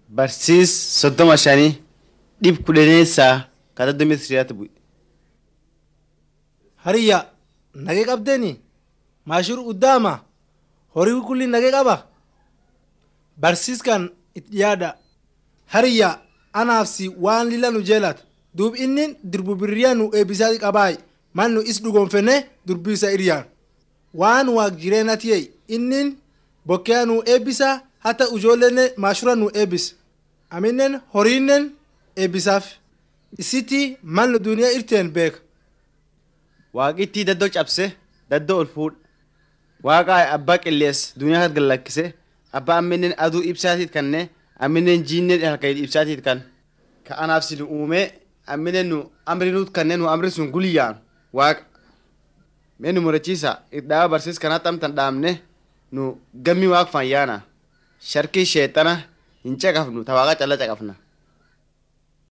Barsiis soddoma shanii dhib kudhaneessaa kataa Misiriyaatti bu'e. Hariyya nagee qabdeeni maashuru uddaama horii kulli nagee qaba barsiiskan itti yaada hariyya anaafsi waan lila nu jeelata duub inni dirbubirriyaa nu eebbisaati qabaay man nu is dhugoonfenne durbiisa iriyaan waan waaq jireenatiyee inni bokkeyaa nu eebbisa hata ujoolleen maashura nu eebbisa aminnen horiinnen eebbisaaf isitti man nu duniyaa irteen beeka. Waaqittii daddoo cabse daddoo ol fuudha. Waaqa abbaa qillees duniyaa kan gallakkise abbaa amminen aduu ibsaatiit kanne amminen jiinneen halkan ibsaatiit kan anaaf si nu uumee amminen nu amri nuut kanne nu amri sun gulyaan waaqa mee nu murachiisa iddaa barsiis kanatti amtan dhaamne nu gammi waaq fayyaana sharkii sheexana hin caqafnu ta waaqa calla caqafna.